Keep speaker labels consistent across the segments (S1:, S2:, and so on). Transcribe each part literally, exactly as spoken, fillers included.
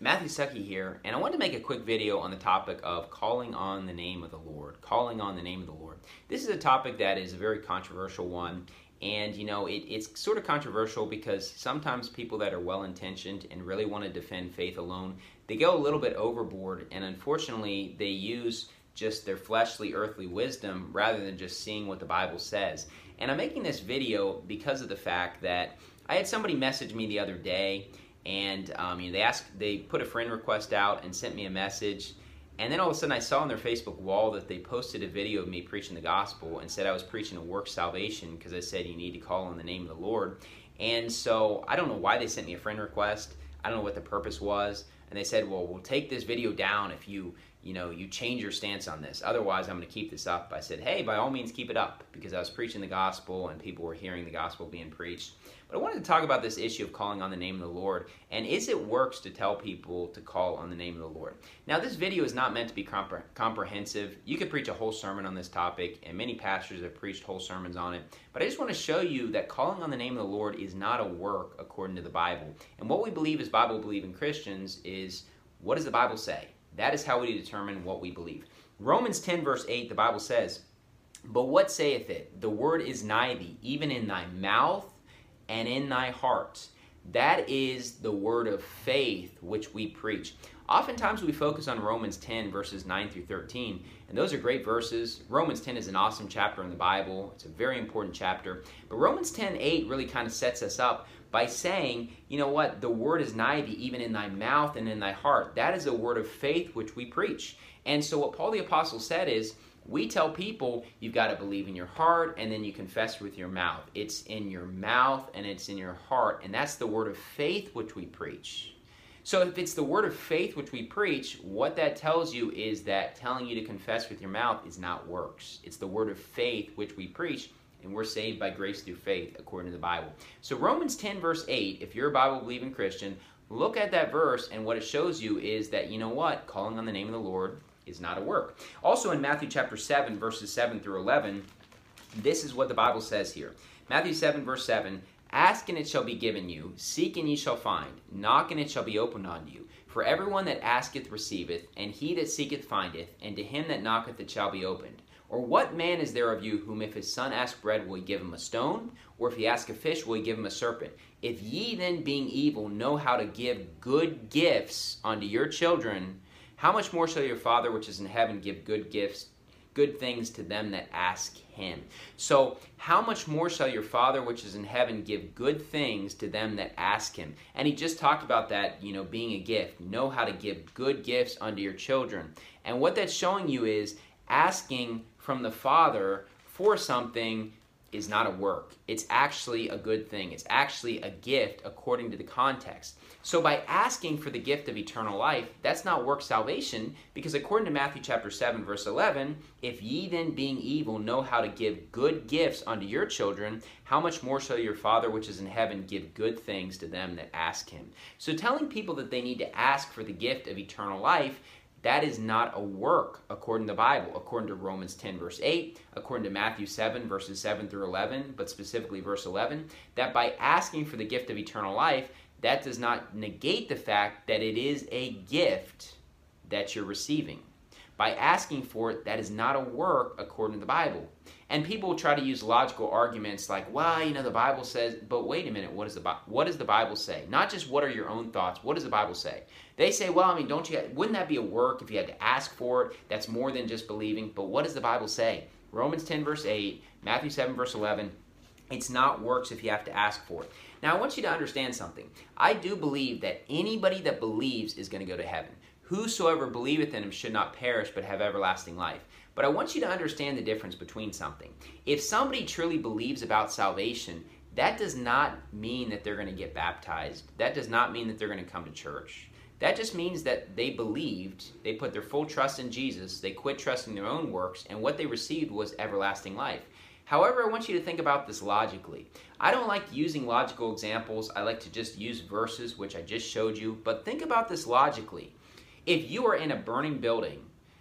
S1: Matthew Stuckey here, and I wanted to make a quick video on the topic of calling on the name of the Lord. Calling on the name of the Lord. This is a topic that is a very controversial one, and you know, it, it's sort of controversial because sometimes people that are well-intentioned and really want to defend faith alone, they go a little bit overboard, and unfortunately, they use just their fleshly, earthly wisdom rather than just seeing what the Bible says. And I'm making this video because of the fact that I had somebody message me the other day, and um, you know, they asked, they put a friend request out and sent me a message, and then all of a sudden I saw on their Facebook wall that they posted a video of me preaching the gospel and said I was preaching a work salvation because I said you need to call on the name of the Lord. And so I don't know why they sent me a friend request. I don't know what the purpose was. And they said, well, we'll take this video down if you, you know, you change your stance on this. Otherwise, I'm going to keep this up. I said, hey, by all means, keep it up, because I was preaching the gospel and people were hearing the gospel being preached. But I wanted to talk about this issue of calling on the name of the Lord, and is it works to tell people to call on the name of the Lord? Now, this video is not meant to be compre- comprehensive. You could preach a whole sermon on this topic, and many pastors have preached whole sermons on it. But I just want to show you that calling on the name of the Lord is not a work according to the Bible. And what we believe as Bible-believing Christians is, what does the Bible say? That is how we determine what we believe. Romans ten, verse eight, the Bible says, but what saith it? The word is nigh thee, even in thy mouth and in thy heart. That is the word of faith which we preach. Oftentimes we focus on Romans ten, verses nine through thirteen, and those are great verses. Romans ten is an awesome chapter in the Bible. It's a very important chapter. But Romans ten eight really kind of sets us up by saying, you know what, the word is nigh thee, even in thy mouth and in thy heart. That is a word of faith which we preach. And so what Paul the Apostle said is, we tell people you've got to believe in your heart and then you confess with your mouth. It's in your mouth and it's in your heart, and that's the word of faith which we preach. So if it's the word of faith which we preach, what that tells you is that telling you to confess with your mouth is not works. It's the word of faith which we preach, and we're saved by grace through faith according to the Bible. So Romans ten, verse eight, if you're a Bible-believing Christian, look at that verse, and what it shows you is that, you know what, calling on the name of the Lord is not a work. Also in Matthew chapter seven, verses seven through eleven, this is what the Bible says here. Matthew seven, verse seven, ask and it shall be given you, seek and ye shall find, knock and it shall be opened unto you. For everyone that asketh receiveth, and he that seeketh findeth, and to him that knocketh it shall be opened. Or what man is there of you whom if his son ask bread, will he give him a stone? Or if he ask a fish, will he give him a serpent? If ye then, being evil, know how to give good gifts unto your children, how much more shall your Father which is in heaven give good gifts, good things to them that ask him? So, how much more shall your Father which is in heaven give good things to them that ask him? And he just talked about that, you know, being a gift. Know how to give good gifts unto your children. And what that's showing you is, asking from the Father for something is not a work. It's actually a good thing. It's actually a gift according to the context. So by asking for the gift of eternal life, that's not work salvation, because according to Matthew chapter seven, verse eleven, if ye then being evil know how to give good gifts unto your children, how much more shall your Father which is in heaven give good things to them that ask him? So telling people that they need to ask for the gift of eternal life, that is not a work according to the Bible, according to Romans ten, verse eight, according to Matthew seven, verses seven through eleven, but specifically verse eleven, that by asking for the gift of eternal life, that does not negate the fact that it is a gift that you're receiving. By asking for it, that is not a work according to the Bible. And people will try to use logical arguments like, well, you know, the Bible says, but wait a minute, what does the Bi- what does the Bible say? Not just what are your own thoughts, what does the Bible say? They say, well, I mean, don't you, wouldn't that be a work if you had to ask for it? That's more than just believing. But what does the Bible say? Romans ten, verse eight, Matthew seven, verse eleven, it's not works if you have to ask for it. Now, I want you to understand something. I do believe that anybody that believes is going to go to heaven. Whosoever believeth in him should not perish, but have everlasting life. But I want you to understand the difference between something. If somebody truly believes about salvation, that does not mean that they're going to get baptized. That does not mean that they're going to come to church. That just means that they believed, they put their full trust in Jesus, they quit trusting their own works, and what they received was everlasting life. However, I want you to think about this logically. I don't like using logical examples. I like to just use verses, which I just showed you. But think about this logically. If you are in a burning building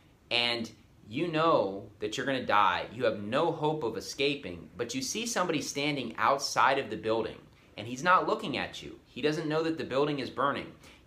S1: and you know that you're going to die, you have no hope of escaping, but you see somebody standing outside of the building, and he's not looking at you. He doesn't know that the building is burning.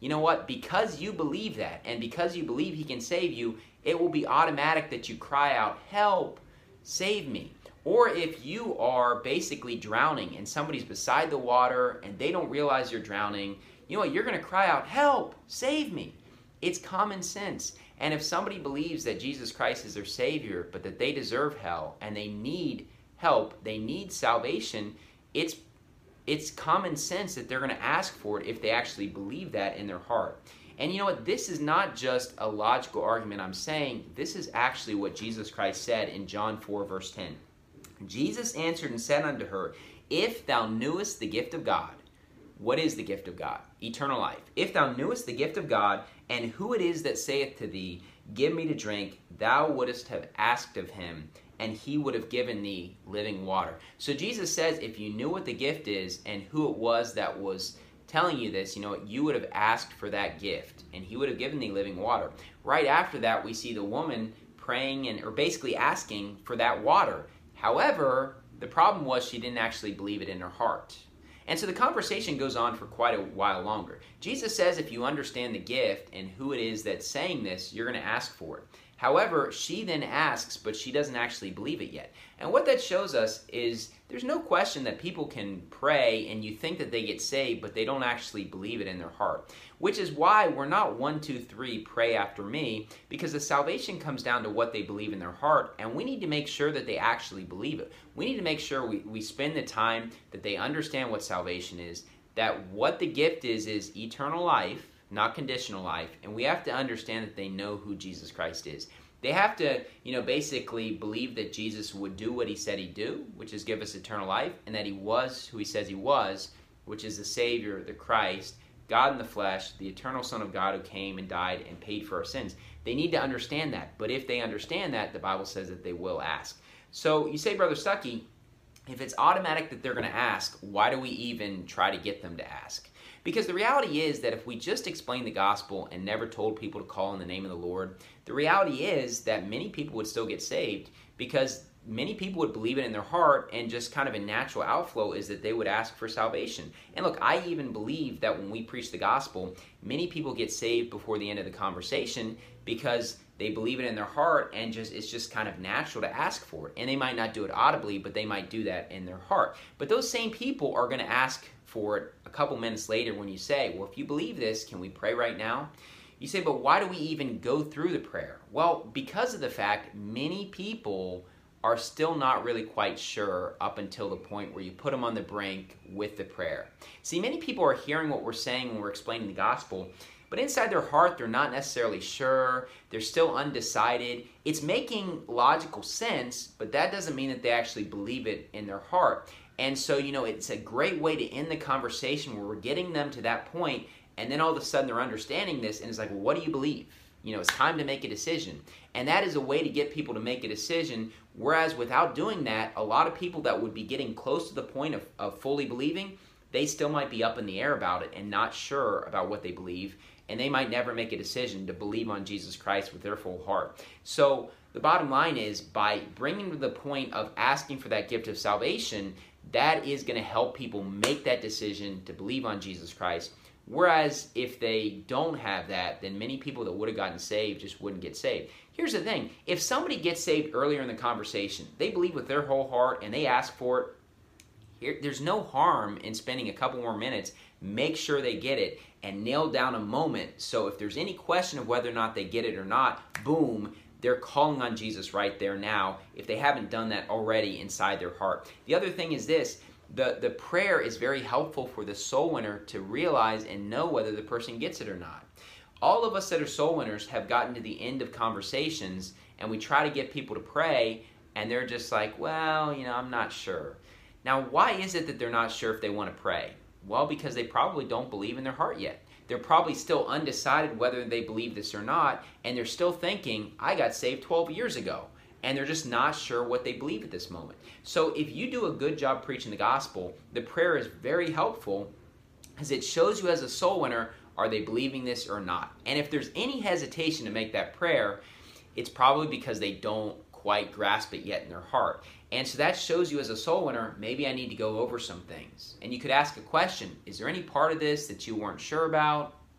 S1: you know what? Because you believe that, and because you believe he can save you, it will be automatic that you cry out, help, save me. Or if you are basically drowning and somebody's beside the water and they don't realize you're drowning, you know what? You're going to cry out, help, save me. It's common sense. And if somebody believes that Jesus Christ is their Savior, but that they deserve hell and they need help, they need salvation, it's it's common sense that they're going to ask for it if they actually believe that in their heart. And you know what? This is not just a logical argument I'm saying. This is actually what Jesus Christ said in John four, verse ten. Jesus answered and said unto her, if thou knewest the gift of God. What is the gift of God? Eternal life. If thou knewest the gift of God, and who it is that saith to thee, give me to drink, thou wouldest have asked of him, and he would have given thee living water. So Jesus says, if you knew what the gift is and who it was that was telling you this, you know, you would have asked for that gift, and he would have given thee living water. Right after that, we see the woman praying and, or basically asking for that water. However, the problem was she didn't actually believe it in her heart. And so the conversation goes on for quite a while longer. Jesus says if you understand the gift and who it is that's saying this, you're going to ask for it. However, she then asks, but she doesn't actually believe it yet. And what that shows us is there's no question that people can pray and you think that they get saved, but they don't actually believe it in their heart. Which is why we're not one, two, three, pray after me, because the salvation comes down to what they believe in their heart, and we need to make sure that they actually believe it. We need to make sure we, we spend the time that they understand what salvation is, that what the gift is is eternal life, not conditional life, and we have to understand that they know who Jesus Christ is. They have to, you know, basically believe that Jesus would do what he said he'd do, which is give us eternal life, and that he was who he says he was, which is the Savior, the Christ, God in the flesh, the eternal Son of God who came and died and paid for our sins. They need to understand that, but if they understand that, the Bible says that they will ask. So you say, Brother Stuckey, if it's automatic that they're going to ask, why do we even try to get them to ask? Because the reality is that if we just explained the gospel and never told people to call in the name of the Lord, the reality is that many people would still get saved because many people would believe it in their heart, and just kind of a natural outflow is that they would ask for salvation. And look, I even believe that when we preach the gospel, many people get saved before the end of the conversation because they believe it in their heart, and just it's just kind of natural to ask for it. And they might not do it audibly, but they might do that in their heart. But those same people are going to ask for it a couple minutes later when you say, well, if you believe this, can we pray right now? You say, but why do we even go through the prayer? Well, because of the fact many people are still not really quite sure up until the point where you put them on the brink with the prayer. See, many people are hearing what we're saying when we're explaining the gospel, but inside their heart, they're not necessarily sure. They're still undecided. It's making logical sense, but that doesn't mean that they actually believe it in their heart. And so, you know, it's a great way to end the conversation where we're getting them to that point, and then all of a sudden they're understanding this, and it's like, well, what do you believe? You know, it's time to make a decision. And that is a way to get people to make a decision, whereas without doing that, a lot of people that would be getting close to the point of, of fully believing, they still might be up in the air about it and not sure about what they believe, and they might never make a decision to believe on Jesus Christ with their full heart. So the bottom line is, by bringing to the point of asking for that gift of salvation, that is going to help people make that decision to believe on Jesus Christ. Whereas if they don't have that, then many people that would have gotten saved just wouldn't get saved. Here's the thing. If somebody gets saved earlier in the conversation, they believe with their whole heart and they ask for it, here, there's no harm in spending a couple more minutes, make sure they get it, and nail down a moment. So if there's any question of whether or not they get it or not, boom, they're calling on Jesus right there now if they haven't done that already inside their heart. The other thing is this. The, the prayer is very helpful for the soul winner to realize and know whether the person gets it or not. All of us that are soul winners have gotten to the end of conversations, and we try to get people to pray, and they're just like, well, you know, I'm not sure. Now, why is it that they're not sure if they want to pray? Well, because they probably don't believe in their heart yet. They're probably still undecided whether they believe this or not, and they're still thinking, I got saved twelve years ago. And they're just not sure what they believe at this moment. So if you do a good job preaching the gospel, the prayer is very helpful because it shows you as a soul winner, are they believing this or not? And if there's any hesitation to make that prayer, it's probably because they don't quite grasp it yet in their heart. And so that shows you as a soul winner, maybe I need to go over some things. And you could ask a question, is there any part of this that you weren't sure about?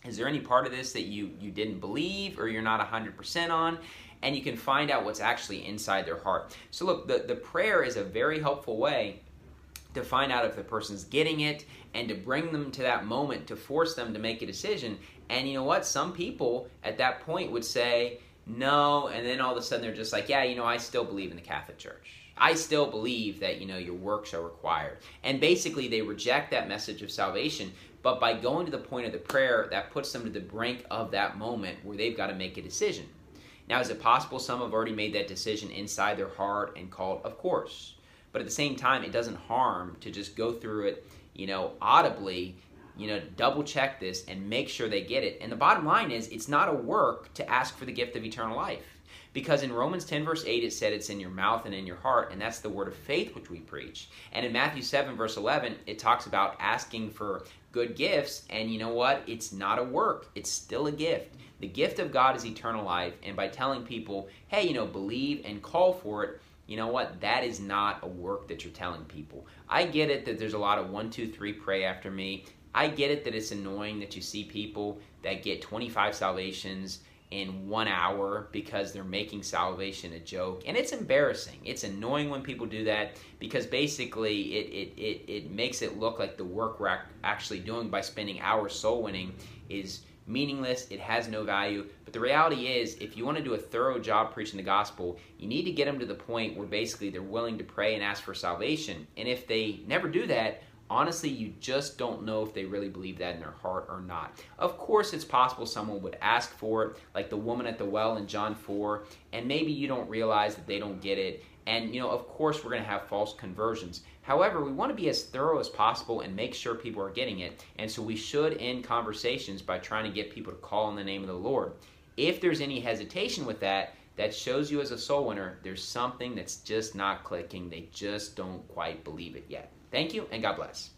S1: Is there any part of this that you, you didn't believe or you're not one hundred percent on? And you can find out what's actually inside their heart. So look, the, the prayer is a very helpful way to find out if the person's getting it and to bring them to that moment to force them to make a decision. And you know what? Some people at that point would say no, and then all of a sudden they're just like, yeah, you know, I still believe in the Catholic Church. I still believe that, you know, your works are required. And basically they reject that message of salvation, but by going to the point of the prayer, that puts them to the brink of that moment where they've got to make a decision. Now, is it possible some have already made that decision inside their heart and called? Of course. But at the same time, it doesn't harm to just go through it, you know, audibly, you know, double check this and make sure they get it. And the bottom line is, it's not a work to ask for the gift of eternal life. Because in Romans ten verse eight, it said it's in your mouth and in your heart, and that's the word of faith which we preach. And in Matthew seven verse eleven, it talks about asking for good gifts, and you know what? It's not a work. It's still a gift. The gift of God is eternal life, and by telling people, hey, you know, believe and call for it, you know what? That is not a work that you're telling people. I get it that there's a lot of one, two, three, pray after me. I get it that it's annoying that you see people that get twenty-five salvations in one hour because they're making salvation a joke. And it's embarrassing. It's annoying when people do that because basically it, it, it, it makes it look like the work we're actually doing by spending hours soul winning is meaningless. It has no value. But the reality is, if you want to do a thorough job preaching the gospel, you need to get them to the point where basically they're willing to pray and ask for salvation. And if they never do that, honestly, you just don't know if they really believe that in their heart or not. Of course, it's possible someone would ask for it, like the woman at the well in John four, and maybe you don't realize that they don't get it. And, you know, of course, we're going to have false conversions. However, we want to be as thorough as possible and make sure people are getting it. And so we should end conversations by trying to get people to call on the name of the Lord. If there's any hesitation with that, that shows you as a soul winner, there's something that's just not clicking. They just don't quite believe it yet. Thank you, and God bless.